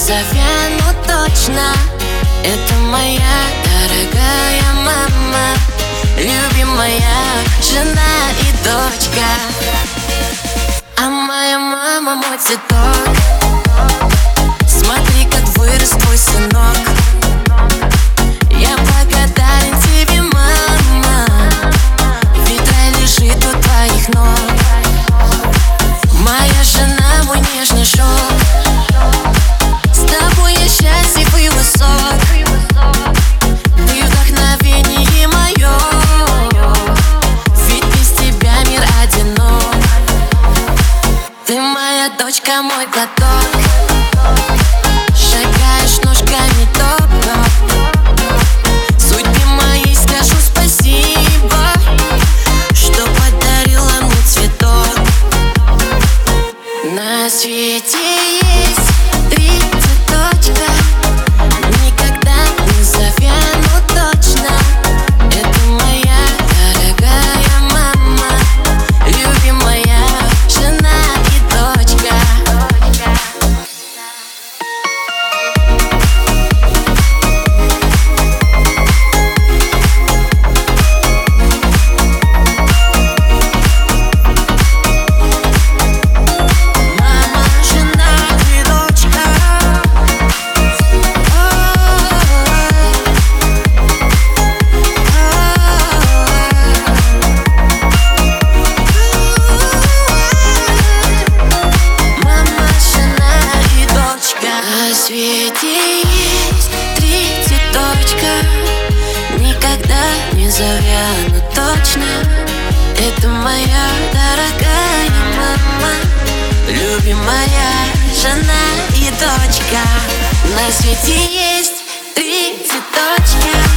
завяну точно. Это моя дорогая мама, любимая жена и дочка. А моя мама мой цветок. Смотри, как вырос твой сынок. Я благодарен тебе, мама, ведь рай лежит у твоих ног. Моя жена, мой нежный шелк. С тобой я счастлив и высок. Ты вдохновение мое, ведь без тебя мир одинок. Ты моя дочка, мой глоток. Шагаешь ножками топ-топ. Судьбе моей скажу спасибо, что подарила мне цветок. На свете есть 3 цветочка, никогда не завяну точно. Это моя дорогая мама, любимая жена и дочка. На свете есть 3 цветочка, никогда не завяну точно. Это моя дорогая мама, любимая жена и дочка. На свете есть 3 цветочка.